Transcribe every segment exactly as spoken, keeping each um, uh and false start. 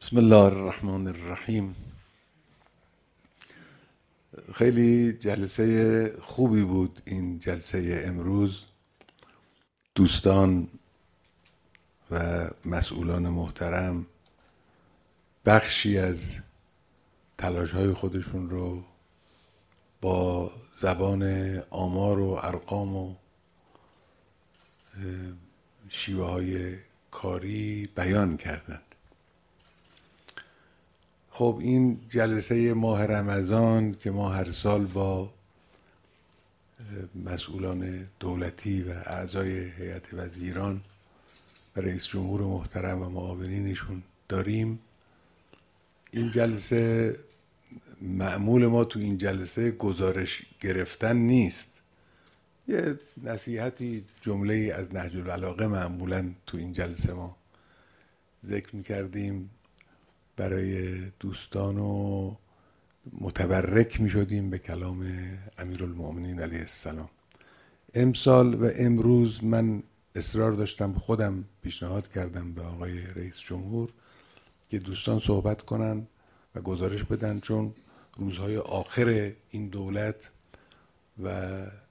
بسم الله الرحمن الرحیم. خیلی جلسه خوبی بود این جلسه امروز. دوستان و مسئولان محترم بخشی از تلاش‌های خودشون رو با زبان آمار و ارقام و شیوه های کاری بیان کردند. خب این جلسه ماه رمضان که ما هر سال با مسئولان دولتی و اعضای هیئت وزیران و رئیس جمهور محترم و معاونینشون داریم، این جلسه معمول ما تو این جلسه گزارش گرفتن نیست. یه نصیحتی جمله از نهج البلاغه معمولا تو این جلسه ما ذکر می‌کردیم، برای دوستان و متبرک می شدیم به کلام امیرالمؤمنین علیه السلام. امسال و امروز من اصرار داشتم، خودم پیشنهاد کردم به آقای رئیس جمهور که دوستان صحبت کنن و گزارش بدن، چون روزهای آخر این دولت و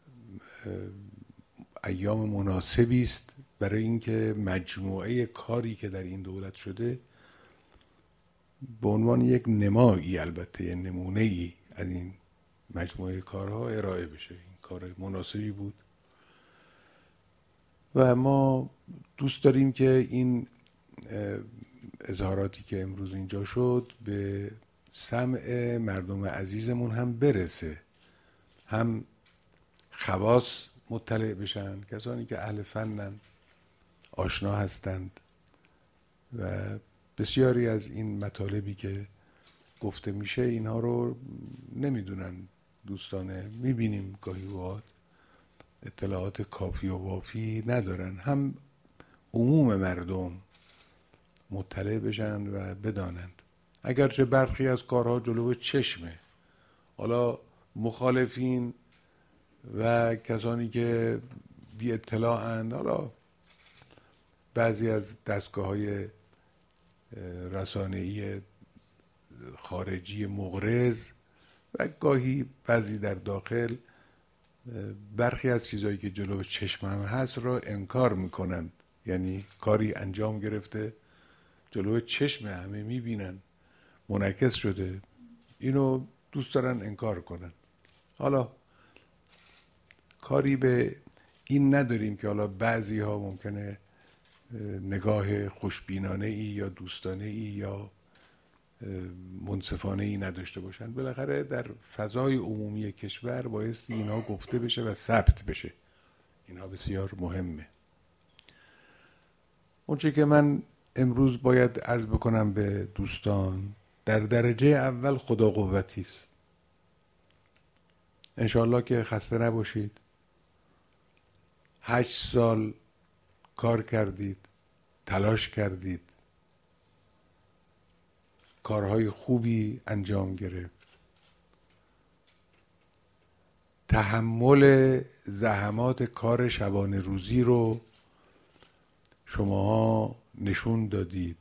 ایام مناسبی است برای اینکه مجموعه کاری که در این دولت شده به عنوان یک نمایی، البته یک نمونه‌ای از این مجموعه کارها ارائه بشه. این کار مناسبی بود و ما دوست داریم که این اظهاراتی که امروز اینجا شد به سمع مردم عزیزمون هم برسه، هم خواص مطلع بشن، کسانی که اهل فنن، آشنا هستند و بسیاری از این مطالبی که گفته میشه اینها رو نمیدونن دوستانه، میبینیم گاهی اوقات اطلاعات کافی و وافی ندارن. هم عموم مردم مطلع بشن و بدانند، اگرچه برخی از کارها جلو چشمه، حالا مخالفین و کسانی که بی اطلاعند، حالا بعضی از دستگاه‌های رسانه‌ای خارجی مغرض و گاهی بعضی در داخل برخی از چیزایی که جلو چشم هم هست را انکار میکنند. یعنی کاری انجام گرفته، جلو چشم همه میبینن، منعکس شده، اینو دوست دارن انکار کنن. حالا کاری به این نداریم که حالا بعضی ها ممکنه نگاه خوشبینانه ای یا دوستانه ای یا منصفانه ای نداشته باشن. بالاخره در فضای عمومی کشور بایستی اینها گفته بشه و ثبت بشه. اینها بسیار مهمه. اونچه که من امروز باید عرض بکنم به دوستان، در درجه اول خدا قوتی است. انشالله که خسته نباشید. هشت سال کار کردید، تلاش کردید، کارهای خوبی انجام گرفت، تحمل زحمات کار شبانه روزی رو شماها نشون دادید.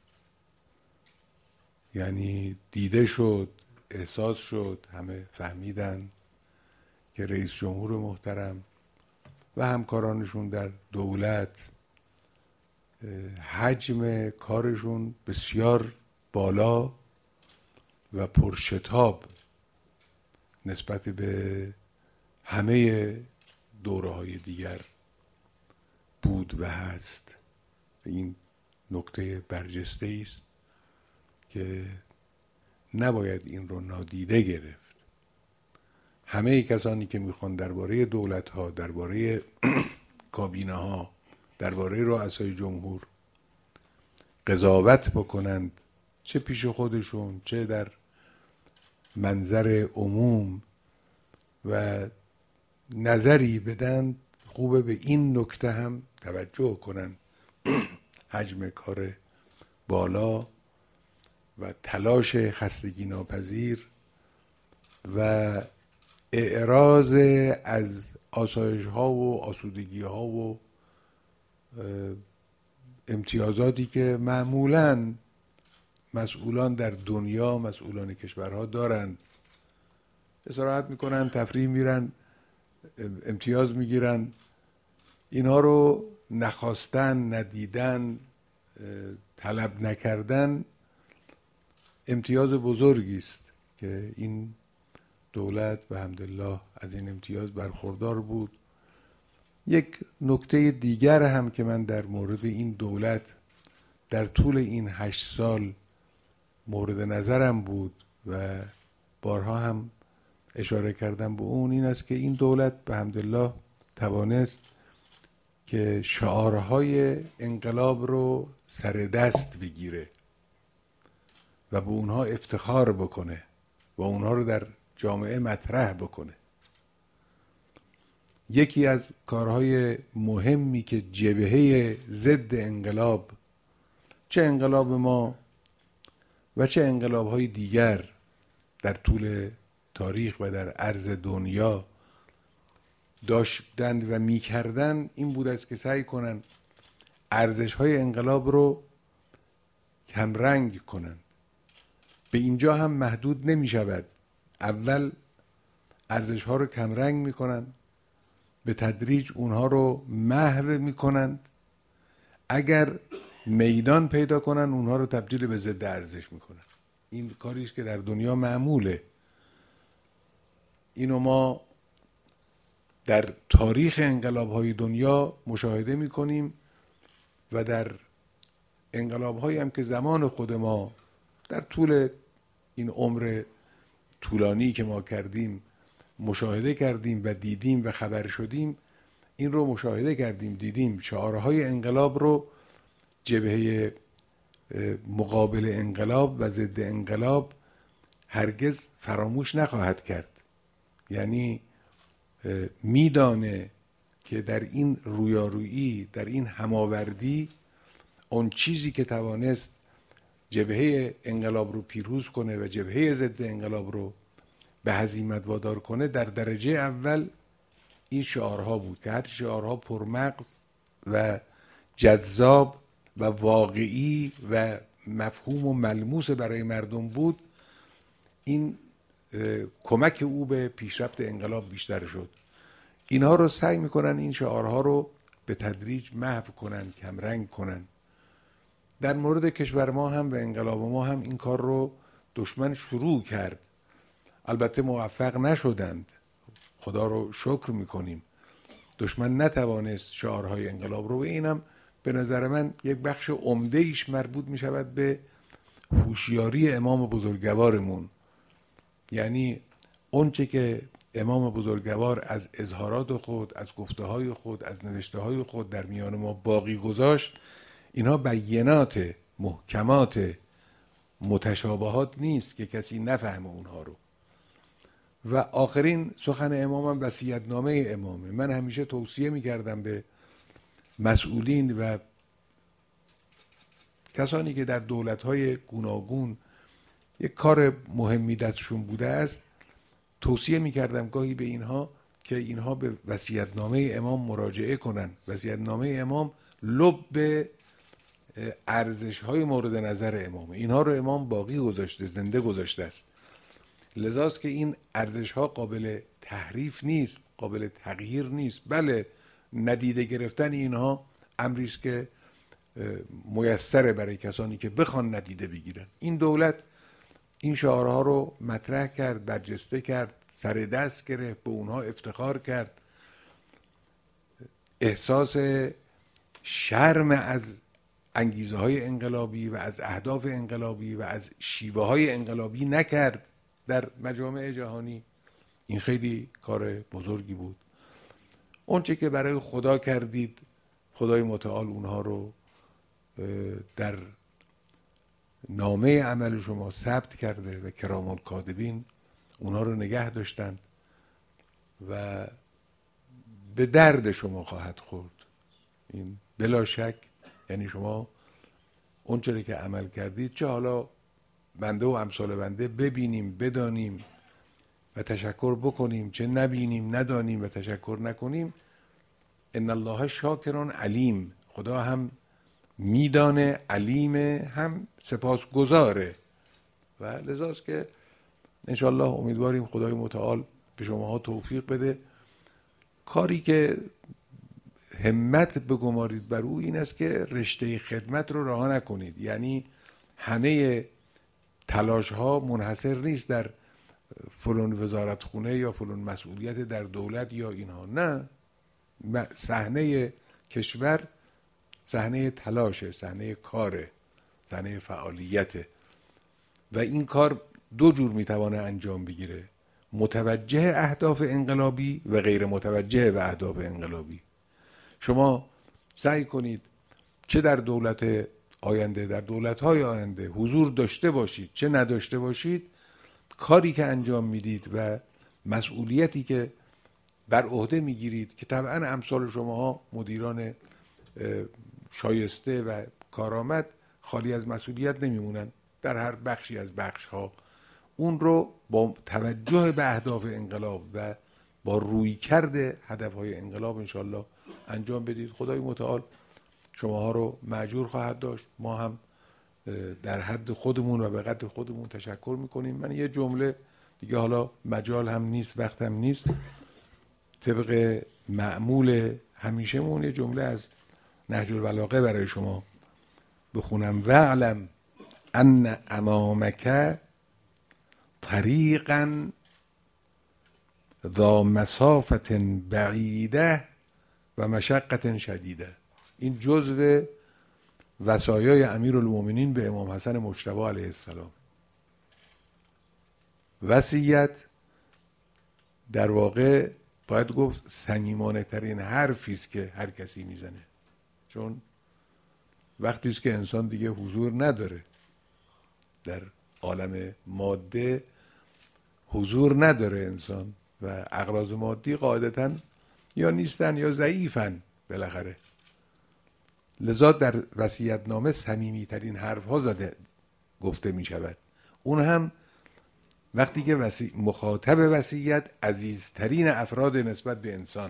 یعنی دیده شد، احساس شد، همه فهمیدن که رئیس جمهور محترم و همکارانشون در دولت حجم کارشون بسیار بالا و پرشتاب نسبت به همه دوره‌های دیگر بود و هست. این نکته برجسته است که نباید این رو نادیده گرفت. همه کسانی که میخوان درباره دولت‌ها، درباره کابینه‌ها، درباره رؤسای جمهور قضاوت بکنند، چه پیش خودشون چه در منظر عموم، و نظری بدن، خوبه به این نکته هم توجه کنن. حجم کار بالا و تلاش خستگی ناپذیر و اعراض از آسایش ها و آسودگی ها و امتیازاتی که معمولاً مسئولان در دنیا، مسئولان کشورها دارند. استراحت میکنن، تفریح میرن، امتیاز میگیرن. اینها رو نخواستن، ندیدن، طلب نکردن امتیاز بزرگی است که این دولت به حمدالله از این امتیاز برخوردار بود. یک نکته دیگر هم که من در مورد این دولت در طول این هشت سال مورد نظرم بود و بارها هم اشاره کردم به اون، این است که این دولت به حمدالله توانست که شعارهای انقلاب رو سر دست بگیره و به اونها افتخار بکنه و اونها رو در جامعه مطرح بکنه. یکی از کارهای مهمی که جبهه ضد انقلاب، چه انقلاب ما و چه انقلاب‌های دیگر در طول تاریخ و در عرض دنیا داشتند و می‌کردند، این بود است که سعی کنند ارزش‌های انقلاب رو کمرنگ کنند. به اینجا هم محدود نمی‌شود. اول ارزش‌ها رو کمرنگ می‌کنند، به تدریج اونها رو محو می‌کنند. اگر میدان پیدا کنن اونها رو تبدیل به ضد ارزش میکنن. این کاریش که در دنیا معموله. اینو ما در تاریخ انقلاب‌های دنیا مشاهده میکنیم و در انقلاب‌هایی هم که زمان خود ما در طول این عمر طولانی که ما کردیم مشاهده کردیم و دیدیم و خبر شدیم، این رو مشاهده کردیم، دیدیم. شعارهای انقلاب رو جبهه مقابل انقلاب و ضد انقلاب هرگز فراموش نخواهد کرد. یعنی میدانه که در این رویارویی، در این هماوردی، اون چیزی که توانست جبهه انقلاب رو پیروز کنه و جبهه ضد انقلاب رو به هزیمت وادار کنه، در درجه اول این شعارها بود که هر شعارها پرمغز و جذاب و واقعی و مفهوم و ملموس برای مردم بود، این کمک او به پیشرفت انقلاب بیشتر شد. اینها رو سعی میکنن این شعارها رو به تدریج محو کنن، کمرنگ کنن. در مورد کشور ما هم و انقلاب ما هم این کار رو دشمن شروع کرد. البته موفق نشدند، خدا رو شکر میکنیم. دشمن نتوانست شعارهای انقلاب رو، و اینم به نظر من یک بخش عمده ایش مربوط می شود به هوشیاری امام بزرگوارمون. یعنی اونچه که امام بزرگوار از اظهارات خود، از گفته های خود، از نوشته های خود در میان ما باقی گذاشت، اینها بینات، محکمات، متشابهات نیست که کسی نفهمه اونها رو. و آخرین سخن امامم وصیت‌نامه امامه. من همیشه توصیه می‌کردم به مسئولین و کسانی که در دولت‌های گوناگون یک کار مهمی دستشون بوده است، توصیه می‌کردم گاهی به اینها که اینها به وصیت‌نامه امام مراجعه کنن. وصیت‌نامه امام لب به ارزش‌های مورد نظر امامه. اینها رو امام باقی گذاشته، زنده گذاشته است. لذاست که این ارزش‌ها قابل تحریف نیست، قابل تغییر نیست. بله، ندیده گرفتن اینها امری است که میسره برای کسانی که بخوان ندیده بگیرن. این دولت این شعارها رو مطرح کرد، برجسته کرد، سر دست گرفت، به اونها افتخار کرد. احساس شرم از انگیزه های انقلابی و از اهداف انقلابی و از شیوه های انقلابی نکرد در مجامع جهانی. این خیلی کار بزرگی بود. اونچه که برای خدا کردید، خدای متعال اونها رو در نامه عمل شما ثبت کرده و کرام الکاتبین اونها رو نگه داشتند و به درد شما خواهد خورد. این بلا شک. یعنی شما اونچه که عمل کردید، چه حالا بنده و امثال بنده ببینیم، بدانیم و تشکر بکنیم، چه نبینیم، ندانیم و تشکر نکنیم، ان الله شاکر علیم. خدا هم میدانه، علیم، هم سپاسگزاره و لذاست که انشالله امیدواریم خدای متعال به شماها توفیق بده. کاری که همت بگمارید بر او این است که رشته خدمت رو رها نکنید. یعنی همه تلاش ها منحصر نیست در فلان وزارت خونه یا فلان مسئولیت در دولت یا اینها، نه، صحنه کشور صحنه تلاشه، صحنه کاره، صحنه فعالیته و این کار دو جور میتوانه انجام بگیره: متوجه اهداف انقلابی و غیر متوجه به اهداف انقلابی. شما سعی کنید چه در دولت آینده، در دولت‌های آینده حضور داشته باشید چه نداشته باشید، کاری که انجام میدید و مسئولیتی که بر عهده میگیرید که طبعا امثال شماها مدیران شایسته و کارآمد خالی از مسئولیت نمیمونن در هر بخشی از بخش‌ها، اون رو با توجه به اهداف انقلاب و با رویکرد هدف‌های انقلاب انشالله انجام بدید. خدای متعال شماها رو مأجور خواهد داشت. ما هم در حد خودمون و به قدر خودمون تشکر میکنیم. من یه جمله دیگه، حالا مجال هم نیست وقت هم نیست، طبق معمول همیشهمون یه جمله از نهج البلاغه برای شما بخونم: وعلم ان امامک طریقا ذا مسافت بعیده و مشقت شدیده. این جزء وصایای امیرالمومنین به امام حسن مجتبی علیه السلام. وصیت در واقع باید گفت صمیمانه ترین حرفی است که هر کسی میزنه، چون وقتی است که انسان دیگه حضور نداره در عالم ماده، حضور نداره انسان و اغراض مادی قاعدتاً یا نیستن یا ضعیفن بالاخره. لذا در وصیت‌نامه صمیمی ترین حرف ها زده گفته می شود. اون هم وقتی که وصی... مخاطب وصیت عزیزترین افراد نسبت به انسان،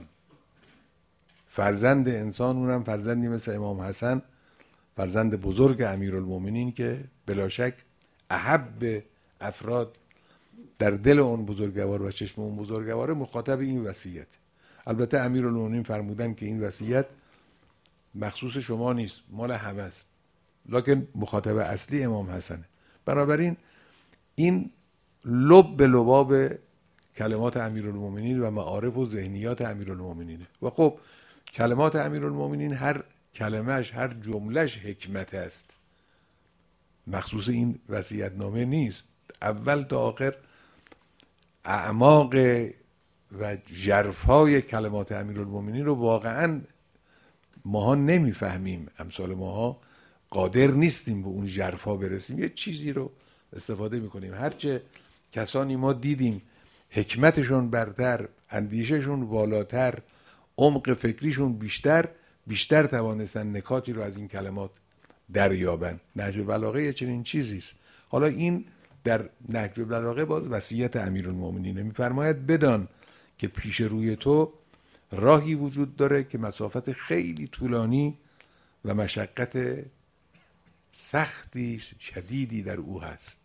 فرزند انسان، اونم فرزندی مثل امام حسن، فرزند بزرگ امیرالمومنین که بلا شک احب افراد در دل اون بزرگوار و چشم اون بزرگواره، مخاطب این وصیت. البته امیرالمومنین فرمودن که این وصیت مخصوص شما نیست، مال همه است، لکن مخاطب اصلی امام حسنه. بنابراین این لب به لباب کلمات امیرالمومنین و معارف و ذهنیات امیرالمومنینه. و خب کلمات امیرالمومنین هر کلمهش، هر جملهش حکمت است، مخصوص این وصیت‌نامه نیست. اول تا آخر اعماق و ژرفای کلمات امیرالمومنین رو واقعاً ماها نمیفهمیم، امثال ماها قادر نیستیم به اون ژرفا برسیم، یه چیزی رو استفاده میکنیم. هرچه کسانی ما دیدیم حکمتشون برتر، اندیششون والاتر، عمق فکریشون بیشتر، بیشتر توانستن نکاتی رو از این کلمات دریابن. نهج البلاغه چنین چیزی است. حالا این در نهج البلاغه باز وصیت امیرالمومنین میفرماید بدان که پیش روی تو راهی وجود داره که مسافت خیلی طولانی و مشقت سختی شدیدی در او هست.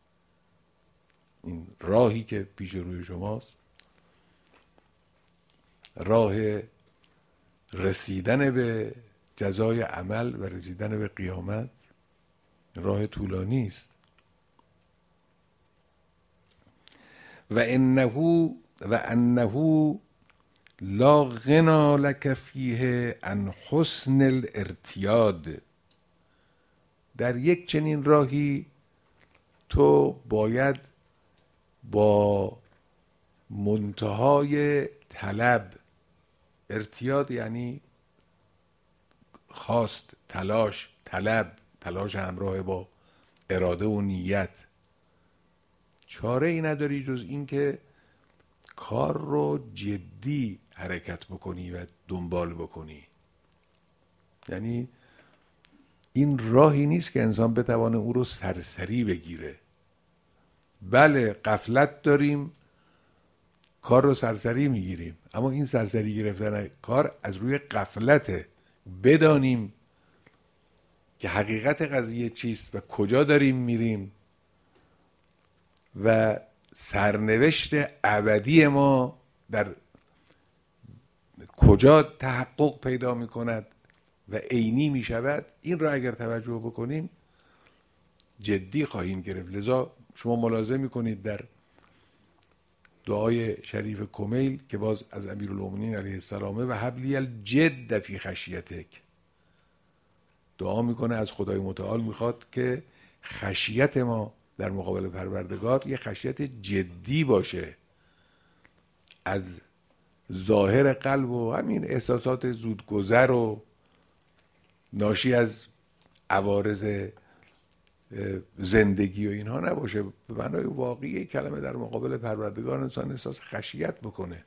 این راهی که پیش روی شماست، راه رسیدن به جزای عمل و رسیدن به قیامت، راه طولانی است. و انه و انه لا غنا لک فیه عن حسن الارتیاد. در یک چنین راهی تو باید با منتهای طلب، ارتیاد یعنی خواست، تلاش، طلب، تلاش همراه با اراده و نیت، چاره ای نداری جز این که کار رو جدی حرکت بکنی و دنبال بکنی. یعنی این راهی نیست که انسان بتوانه او رو سرسری بگیره. بله غفلت داریم، کار رو سرسری میگیریم، اما این سرسری گرفتن کار از روی غفلته. بدانیم که حقیقت قضیه چیست و کجا داریم میریم و سرنوشت ابدی ما در کجا تحقق پیدا میکند و عینی میشود، این را اگر توجه بکنیم جدی خواهیم گرفت. لذا شما ملاحظه میکنید در دعای شریف کمیل که باز از امیرالمومنین علیه السلامه و حبلی الجد فی خشیتک، دعا میکنه از خدای متعال میخواد که خشیت ما در مقابل پروردگار یه خشیت جدی باشه، از ظاهر قلب و همین احساسات زودگذر و ناشی از عوارض زندگی و اینها نباشه. به معنای واقعی کلمه در مقابل پروردگار انسان احساس خشیت بکنه.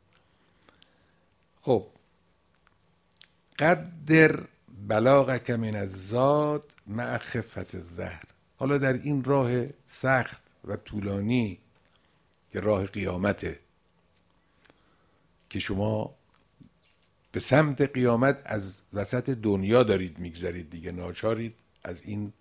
خب قدر بلاغک من الزاد مع خفت الظهر. حالا در این راه سخت و طولانی که راه قیامته، که شما به سمت قیامت از وسط دنیا دارید میگذرید دیگه، ناچارید از این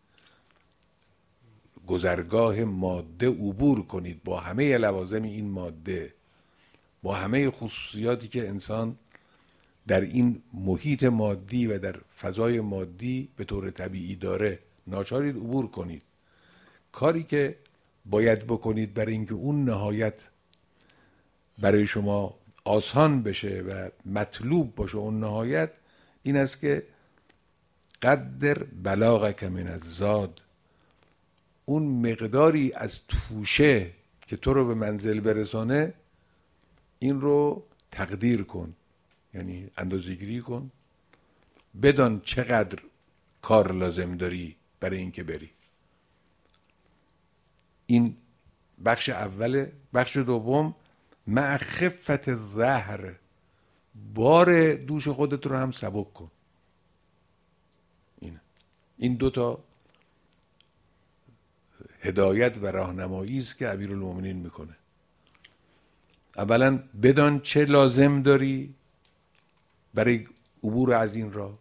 گذرگاه ماده عبور کنید با همه لوازم این ماده، با همه خصوصیاتی که انسان در این محیط مادی و در فضای مادی به طور طبیعی داره، ناچارید عبور کنید. کاری که باید بکنید برای اینکه اون نهایت برای شما آسان بشه و مطلوب باشه، اون نهایت این است که قدر بلاغک من الزاد، اون مقداری از توشه که تو رو به منزل برسانه این رو تقدیر کن، یعنی اندازه‌گیری کن، بدان چقدر کار لازم داری برای اینکه بری. این بخش اوله. بخش دوم مع خفت الظهر، بار دوش خودت رو هم سبک کن. این این دو تا هدایت و راهنمایی است که امیرالمومنین میکنه. اولا بدان چه لازم داری برای عبور از این راه.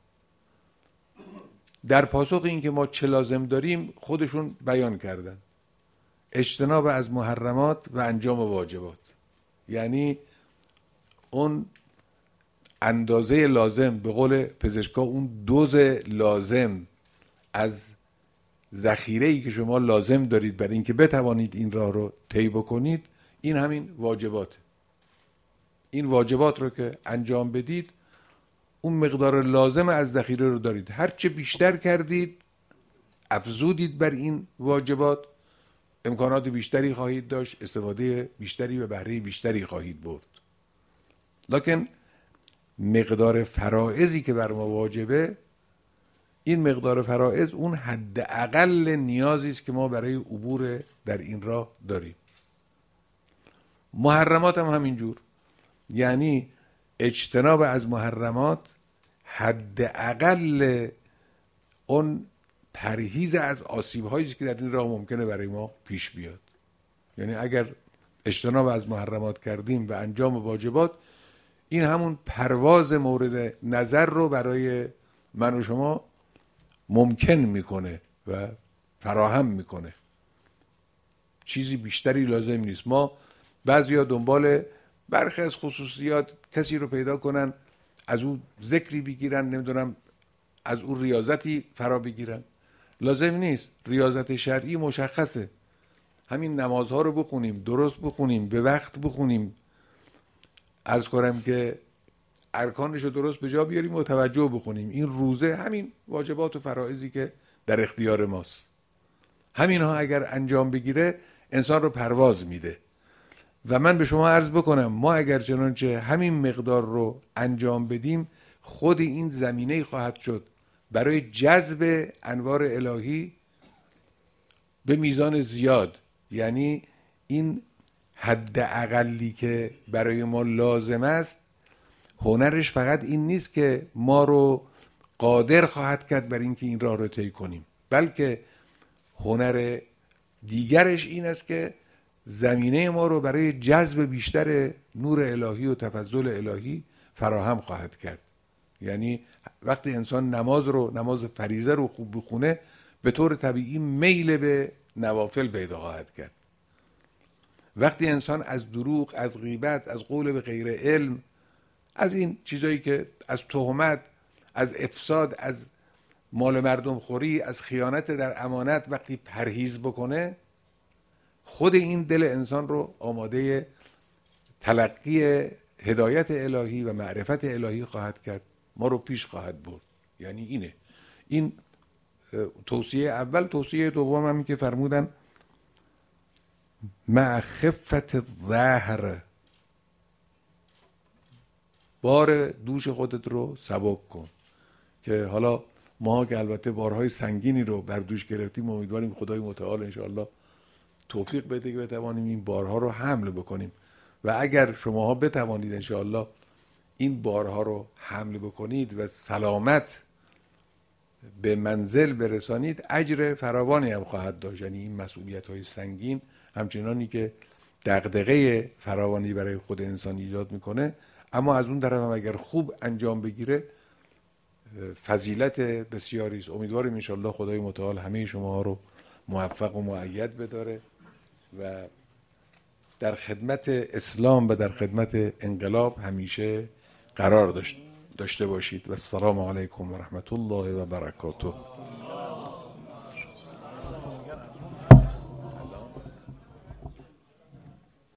در پاسخ این که ما چه لازم داریم خودشون بیان کردن: اجتناب از محرمات و انجام واجبات، یعنی اون اندازه لازم، به قول پزشکا اون دوز لازم از ذخیره‌ای که شما لازم دارید برای اینکه بتوانید این راه رو طی بکنید، این همین واجبات. این واجبات رو که انجام بدید اون مقدار لازم از ذخیره رو دارید. هرچه بیشتر کردید، افزودید بر این واجبات، امکانات بیشتری خواهید داشت، استفاده بیشتری و بهره بیشتری خواهید برد. لکن مقدار فرائضی که بر ما واجبه، این مقدار فرائض اون حد اقل نیازی است که ما برای عبور در این راه داریم. محرمات هم همینجور، یعنی اجتناب از محرمات حد اقل اون پرهیز از آسیب هایی که در این راه ممکنه برای ما پیش بیاد. یعنی اگر اجتناب از محرمات کردیم و انجام واجبات، این همون پرواز مورد نظر رو برای من و شما ممکن میکنه و فراهم میکنه. چیزی بیشتری لازم نیست. ما بعضیا دنبال برخی از خصوصیات کسی رو پیدا کنن، از او ذکری بگیرن، نمیدونم از او ریاضتی فرا بگیرن. لازم نیست. ریاضت شرعی مشخصه. همین نمازها رو بخونیم، درست بخونیم، به وقت بخونیم، عرض کنم که ارکانش رو درست به جا بیاریم و توجه بخونیم. این روزه همین واجبات و فرائضی که در اختیار ماست، همین ها اگر انجام بگیره انسان رو پرواز میده. و من به شما عرض بکنم ما اگر چنانچه همین مقدار رو انجام بدیم، خود این زمینه خواهد شد برای جذب انوار الهی به میزان زیاد. یعنی این حد اقلی که برای ما لازم است، هنرش فقط این نیست که ما رو قادر خواهد کرد بر اینکه این راه رو طی کنیم، بلکه هنر دیگرش این است که زمینه ما رو برای جذب بیشتر نور الهی و تفضل الهی فراهم خواهد کرد. یعنی وقتی انسان نماز رو نماز فریضه رو خوب بخونه به طور طبیعی میل به نوافل پیدا خواهد کرد. وقتی انسان از دروغ، از غیبت، از قول به غیر علم، از این چیزایی که از تهمت، از افساد، از مال مردم خوری، از خیانت در امانت وقتی پرهیز بکنه، خود این دل انسان رو آماده تلقی هدایت الهی و معرفت الهی خواهد کرد، ما رو پیش خواهد برد. یعنی اینه این توصیه اول. توصیه دوم هم که فرمودن مع خفت الظهر، بار دوش خودت رو سبک کن. که حالا ما که البته بارهای سنگینی رو بر دوش گرفتیم، امیدواریم خدای متعال انشاءالله توفیق بده که بتوانیم این بارها رو حمل بکنیم. و اگر شماها بتوانید انشاءالله این بارها رو حمل بکنید و سلامت به منزل برسانید، اجر فراوانی هم خواهد داشت. یعنی این مسئولیت های سنگین همچنانی که دغدغه فراوانی برای خود انسان ایجاد میکنه، اما از اون طرف هم اگر خوب انجام بگیره فضیلت بسیاری است. امیدواریم انشاءالله خدای متعال همه شما رو موفق و مؤید بداره و در خدمت اسلام و در خدمت انقلاب همیشه قرار داشته باشید. و السلام علیکم و رحمت الله و برکاته.